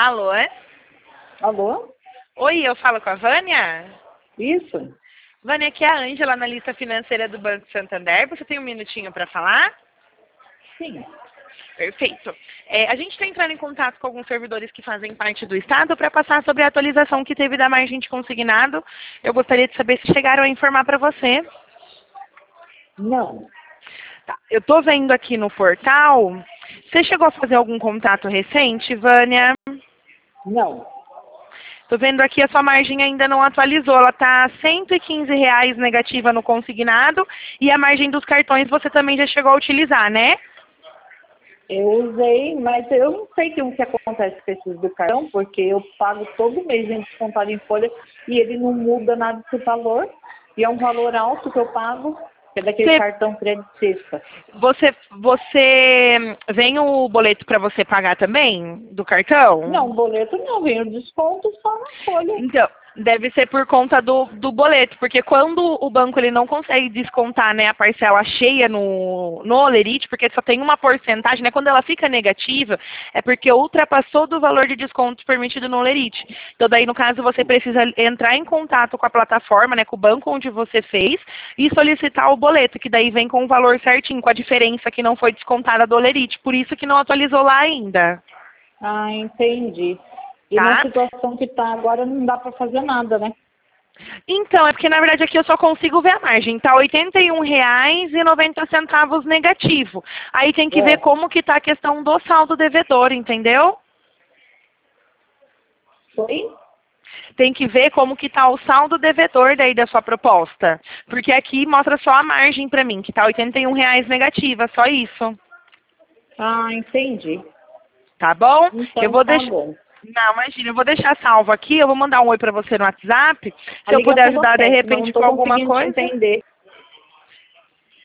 Alô, é? Alô? Oi, eu falo com a Vânia? Isso? Vânia, aqui é a Ângela, analista financeira do Banco Santander. Você tem um minutinho para falar? Sim. Perfeito. A gente está entrando em contato com alguns servidores que fazem parte do Estado para passar sobre a atualização que teve da margem de consignado. Eu gostaria de saber se chegaram a informar para você. Não. Tá. Eu estou vendo aqui no portal. Você chegou a fazer algum contato recente, Vânia? Não. Estou vendo aqui a sua margem ainda não atualizou. Ela está R$ 115 negativa no consignado e a margem dos cartões você também já chegou a utilizar, né? Eu usei, mas eu não sei o que acontece com esses do cartão, porque eu pago todo mês em descontado em folha e ele não muda nada desse valor. E é um valor alto que eu pago, que é daquele cartão crédito sexta. Você vem o boleto para você pagar também do cartão? Não, boleto não, vem o desconto só na folha. Então, deve ser por conta do boleto, porque quando o banco ele não consegue descontar, né, a parcela cheia no Olerite, porque só tem uma porcentagem, né, quando ela fica negativa, é porque ultrapassou do valor de desconto permitido no Olerite. Então, daí, no caso, você precisa entrar em contato com a plataforma, né, com o banco onde você fez, e solicitar o boleto, que daí vem com o valor certinho, com a diferença que não foi descontada do Olerite. Por isso que não atualizou lá ainda. Ah, entendi. E na Tá? situação que está agora não dá para fazer nada, né? Então, é porque na verdade aqui eu só consigo ver a margem. Tá R$ 81,90 negativo. Aí tem que ver como que tá a questão do saldo devedor, entendeu? Foi? Tem que ver como que tá o saldo devedor daí da sua proposta. Porque aqui mostra só a margem para mim, que tá R$ 81 negativa, só isso. Ah, entendi. Tá bom? Eu Então vou tá deixar. bom. Não, imagina, eu vou deixar salvo aqui, eu vou mandar um oi para você no WhatsApp. A Se eu puder ligação ajudar de acontece, mas não repente estou com alguma conseguindo te coisa. entender.